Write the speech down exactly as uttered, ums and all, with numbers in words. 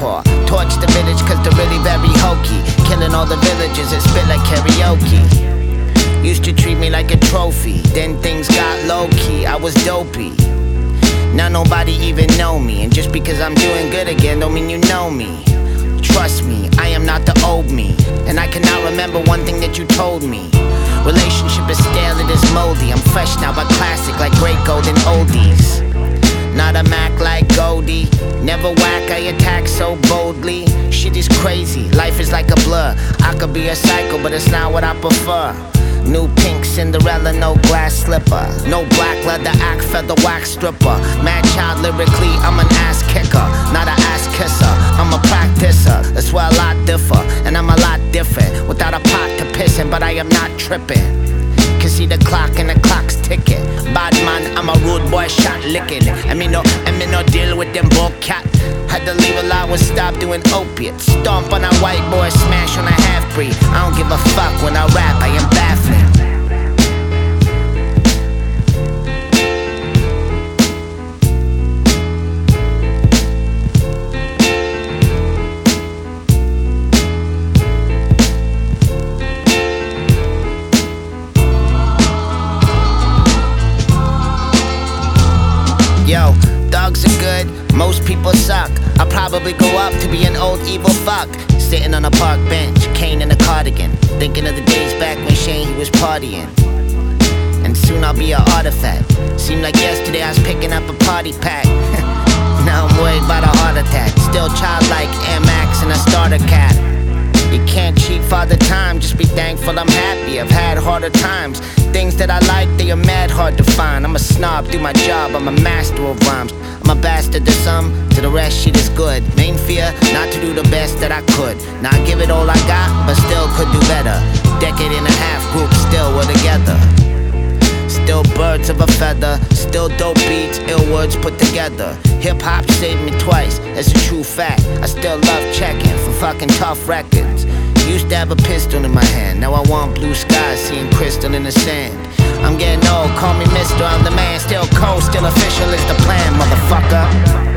southpaw. Torch the village cause they're really very hokey. Killing all the villagers that spit like karaoke. Used to treat me like a trophy, then things got low-key, I was dopey. Now nobody even know me, and just because I'm doing good again don't mean you know me. Trust me, I am not the old me, and I cannot remember one thing that you told me. Relationship is stale, it is moldy. I'm fresh now but classic like great golden oldies. Not a Mac like Goldie, never whack, I attack so boldly. Shit is crazy, life is like a blur. I could be a psycho but it's not what I prefer. New pink Cinderella, no glass slipper. No black leather act, feather wax stripper. Mad child lyrically, I'm an ass kicker. Not an ass kisser, I'm a practicer. That's where a lot differ, and I'm a lot different. Without a pot to piss in, but I am not tripping. Can see the clock and the clock's ticking. Bad man, I'm a rude boy, shot licking. I mean no, I mean no deal with them bull cat. Had to leave a lot when stop doing opiates. Stomp on a white boy, smash on a half-breed. I don't give a fuck when I rap, I am baffling. Yo, dogs are good, most people suck. I'll probably grow up to be an old evil fuck. Sitting on a park bench, cane in a cardigan, thinking of the days back when Shane he was partying. And soon I'll be an artifact. Seemed like yesterday I was picking up a party pack. Now I'm worried about a heart attack. Still childlike, Air Max and a starter cat. You can't cheat Father Time, just be thankful I'm happy. I've had harder times. Things that I like, they are mad hard to find. I'm a snob, do my job, I'm a master of rhymes. I'm a bastard to some, to the rest shit is good. Main fear, not to do the best that I could. Now I give it all I got, but still could do better. Decade and a half group, still we're together. Still birds of a feather, still dope beats, ill words put together. Hip-hop saved me twice, that's a true fact. I still love checking for fucking tough records. Used to have a pistol in my hand, now I want blue skies, seeing crystal in the sand. I'm getting old, call me mister, I'm the man. Still cold, still official is the plan, motherfucker.